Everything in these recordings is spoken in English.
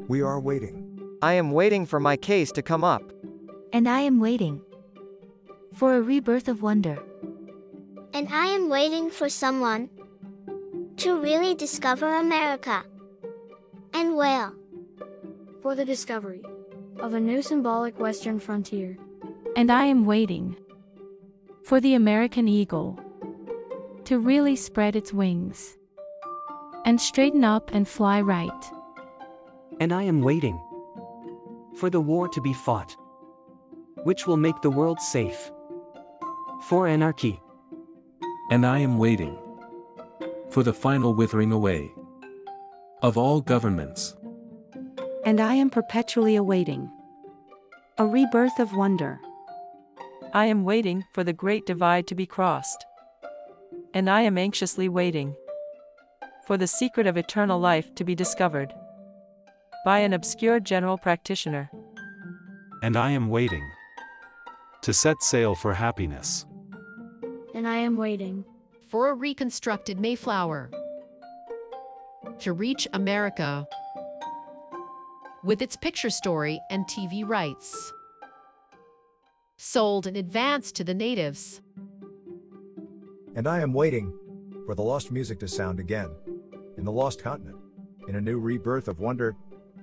We are waiting. I am waiting for my case to come up. And I am waiting for a rebirth of wonder. And I am waiting for someone to really discover America and whale. For the discovery of a new symbolic western frontier. And I am waiting for the American eagle to really spread its wings and straighten up and fly right. And I am waiting for the war to be fought, which will make the world safe for anarchy. And I am waiting for the final withering away of all governments. And I am perpetually awaiting a rebirth of wonder. I am waiting for the great divide to be crossed. And I am anxiously waiting for the secret of eternal life to be discovered by an obscure general practitioner. And I am waiting to set sail for happiness. And I am waiting for a reconstructed Mayflower to reach America with its picture story and TV rights sold in advance to the natives. And I am waiting for the lost music to sound again in the lost continent, in a new rebirth of wonder.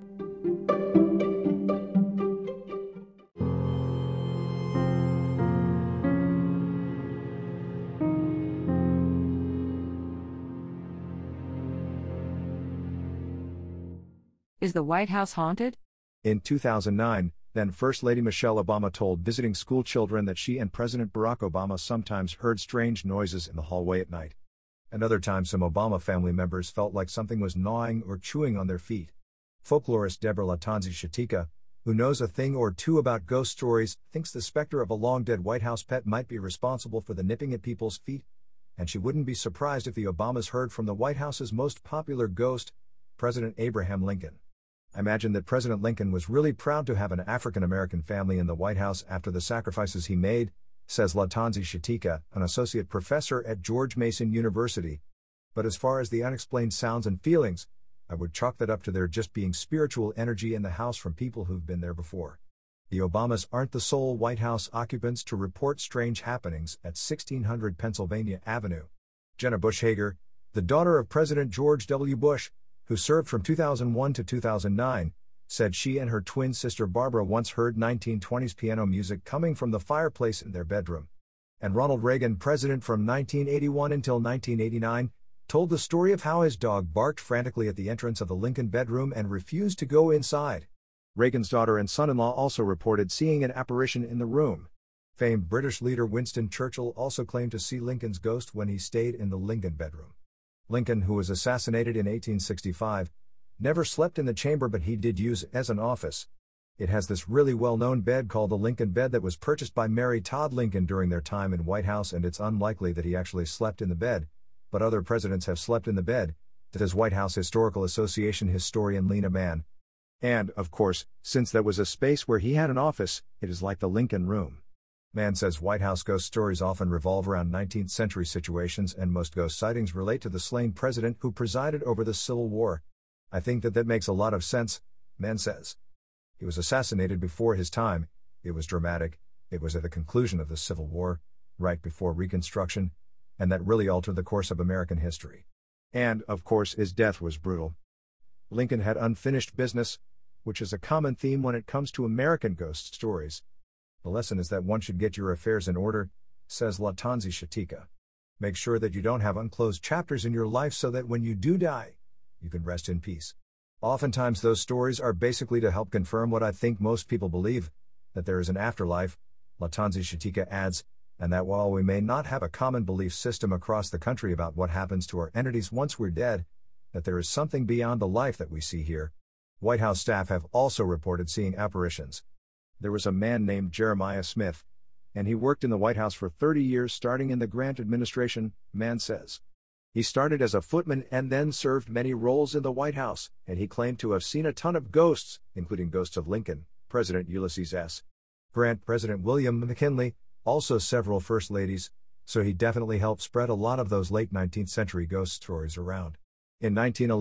Is the White House haunted? In 2009, then First Lady Michelle Obama told visiting school children that she and President Barack Obama sometimes heard strange noises in the hallway at night. And other times some Obama family members felt like something was gnawing or chewing on their feet. Folklorist Deborah Latanzi Shatika, who knows a thing or two about ghost stories, thinks the specter of a long-dead White House pet might be responsible for the nipping at people's feet, and she wouldn't be surprised if the Obamas heard from the White House's most popular ghost, President Abraham Lincoln. I imagine that President Lincoln was really proud to have an African-American family in the White House after the sacrifices he made, says Latanzi Shatika, an associate professor at George Mason University. But as far as the unexplained sounds and feelings, I would chalk that up to there just being spiritual energy in the house from people who've been there before. The Obamas aren't the sole White House occupants to report strange happenings at 1600 Pennsylvania Avenue. Jenna Bush Hager, the daughter of President George W. Bush, who served from 2001 to 2009, said she and her twin sister Barbara once heard 1920s piano music coming from the fireplace in their bedroom. And Ronald Reagan, president from 1981 until 1989, told the story of how his dog barked frantically at the entrance of the Lincoln bedroom and refused to go inside. Reagan's daughter and son-in-law also reported seeing an apparition in the room. Famed British leader Winston Churchill also claimed to see Lincoln's ghost when he stayed in the Lincoln bedroom. Lincoln, who was assassinated in 1865, never slept in the chamber, but he did use it as an office. It has this really well-known bed called the Lincoln bed that was purchased by Mary Todd Lincoln during their time in White House, and it's unlikely that he actually slept in the bed, but other presidents have slept in the bed, says White House Historical Association historian Lena Mann. And, of course, since that was a space where he had an office, it is like the Lincoln Room. Mann says White House ghost stories often revolve around 19th century situations, and most ghost sightings relate to the slain president who presided over the Civil War. I think that makes a lot of sense, Mann says. He was assassinated before his time, it was dramatic, it was at the conclusion of the Civil War, right before Reconstruction, and that really altered the course of American history. And, of course, his death was brutal. Lincoln had unfinished business, which is a common theme when it comes to American ghost stories. The lesson is that one should get your affairs in order, says Latanzi Shatika. Make sure that you don't have unclosed chapters in your life so that when you do die, you can rest in peace. Oftentimes those stories are basically to help confirm what I think most people believe, that there is an afterlife, Latanzi Shatika adds, and that while we may not have a common belief system across the country about what happens to our entities once we're dead, that there is something beyond the life that we see here. White House staff have also reported seeing apparitions. There was a man named Jeremiah Smith, and he worked in the White House for 30 years starting in the Grant administration, Mann says. He started as a footman and then served many roles in the White House, and he claimed to have seen a ton of ghosts, including ghosts of Lincoln, President Ulysses S. Grant, President William McKinley, also several first ladies, so he definitely helped spread a lot of those late 19th century ghost stories around. In 1911,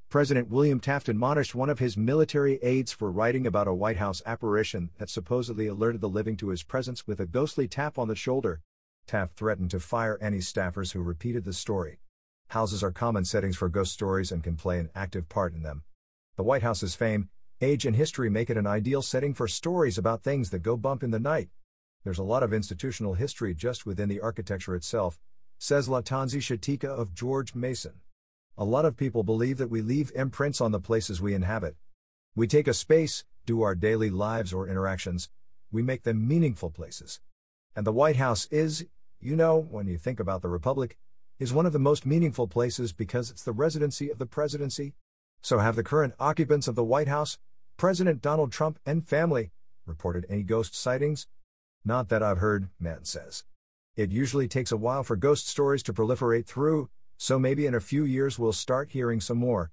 President William Taft admonished one of his military aides for writing about a White House apparition that supposedly alerted the living to his presence with a ghostly tap on the shoulder. Taft threatened to fire any staffers who repeated the story. Houses are common settings for ghost stories and can play an active part in them. The White House's fame, age, and history make it an ideal setting for stories about things that go bump in the night. There's a lot of institutional history just within the architecture itself, says Latanzi Shatika of George Mason. A lot of people believe that we leave imprints on the places we inhabit. We take a space, do our daily lives or interactions, we make them meaningful places. And the White House is, when you think about the Republic, is one of the most meaningful places because it's the residency of the presidency. So have the current occupants of the White House, President Donald Trump and family, reported any ghost sightings? Not that I've heard, Mann says. It usually takes a while for ghost stories to proliferate through, so maybe in a few years we'll start hearing some more.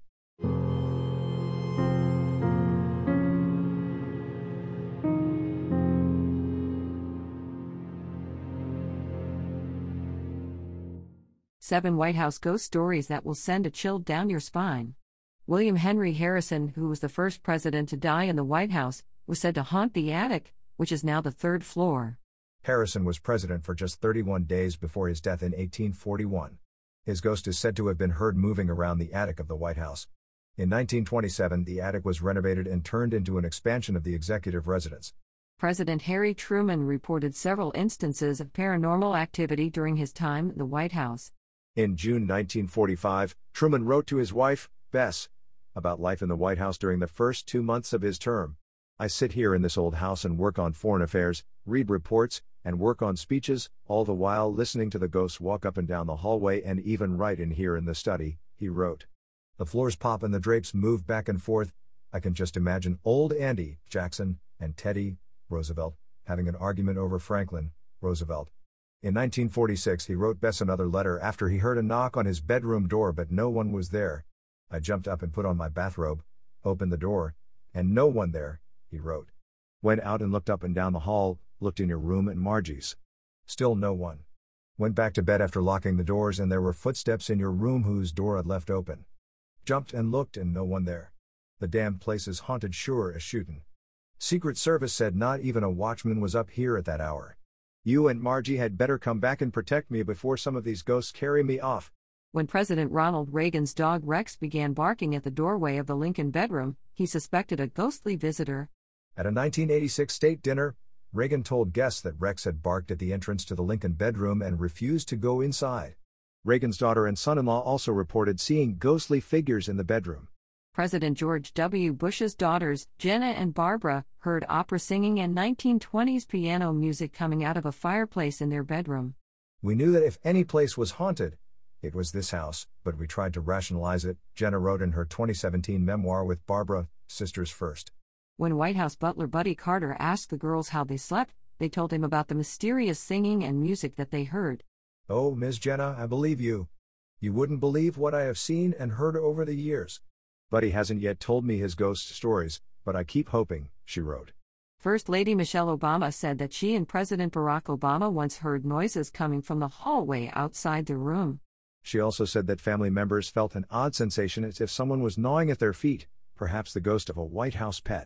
Seven White House ghost stories that will send a chill down your spine. William Henry Harrison, who was the first president to die in the White House, was said to haunt the attic, which is now the third floor. Harrison was president for just 31 days before his death in 1841. His ghost is said to have been heard moving around the attic of the White House. In 1927, the attic was renovated and turned into an expansion of the executive residence. President Harry Truman reported several instances of paranormal activity during his time in the White House. In June 1945, Truman wrote to his wife, Bess, about life in the White House during the first 2 months of his term. I sit here in this old house and work on foreign affairs, read reports, and work on speeches, all the while listening to the ghosts walk up and down the hallway and even write in here in the study, he wrote. The floors pop and the drapes move back and forth. I can just imagine old Andy, Jackson, and Teddy, Roosevelt, having an argument over Franklin, Roosevelt. In 1946 he wrote Bess another letter after he heard a knock on his bedroom door but no one was there. I jumped up and put on my bathrobe, opened the door, and no one there, he wrote. Went out and looked up and down the hall, looked in your room and Margie's. Still no one. Went back to bed after locking the doors and there were footsteps in your room whose door I'd left open. Jumped and looked and no one there. The damn place is haunted sure as shootin'. Secret Service said not even a watchman was up here at that hour. You and Margie had better come back and protect me before some of these ghosts carry me off. When President Ronald Reagan's dog Rex began barking at the doorway of the Lincoln bedroom, he suspected a ghostly visitor. At a 1986 state dinner, Reagan told guests that Rex had barked at the entrance to the Lincoln bedroom and refused to go inside. Reagan's daughter and son-in-law also reported seeing ghostly figures in the bedroom. President George W. Bush's daughters, Jenna and Barbara, heard opera singing and 1920s piano music coming out of a fireplace in their bedroom. We knew that if any place was haunted, it was this house, but we tried to rationalize it, Jenna wrote in her 2017 memoir with Barbara, Sisters First. When White House butler Buddy Carter asked the girls how they slept, they told him about the mysterious singing and music that they heard. Oh, Ms. Jenna, I believe you. You wouldn't believe what I have seen and heard over the years. Buddy hasn't yet told me his ghost stories, but I keep hoping, she wrote. First Lady Michelle Obama said that she and President Barack Obama once heard noises coming from the hallway outside their room. She also said that family members felt an odd sensation as if someone was gnawing at their feet, perhaps the ghost of a White House pet.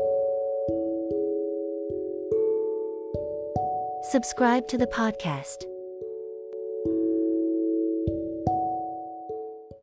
Subscribe to the podcast.